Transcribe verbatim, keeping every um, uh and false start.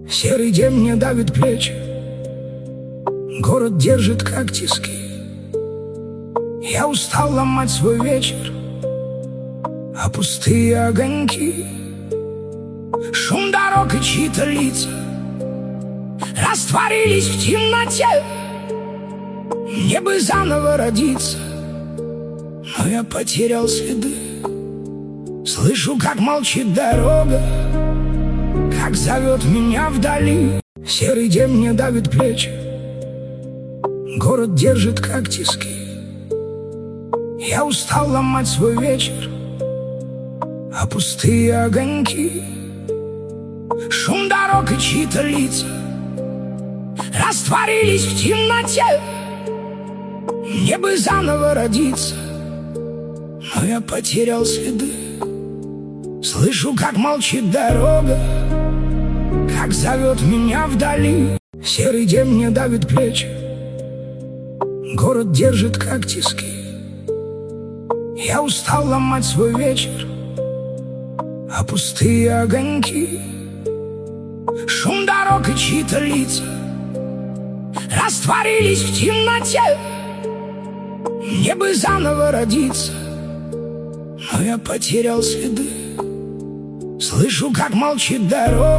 Серый день мне давит плечи, город держит как тиски. Я устал ломать свой вечер, а пустые огоньки, шум дорог и чьи-то лица растворились в темноте. Мне бы заново родиться, но я потерял следы. Слышу, как молчит дорога, как зовет меня вдали. Серый день мне давит плечи, город держит как тиски. Я устал ломать свой вечер, а пустые огоньки, шум дорог и чьи-то лица растворились в темноте. Мне бы заново родиться, но я потерял следы. Слышу, как молчит дорога, как зовет меня вдали. Серый день мне давит плечи, город держит как тиски. Я устал ломать свой вечер, а пустые огоньки, шум дорог и чьи-то лица растворились в темноте. Мне бы заново родиться, но я потерял следы. Слышу, как молчит дорога.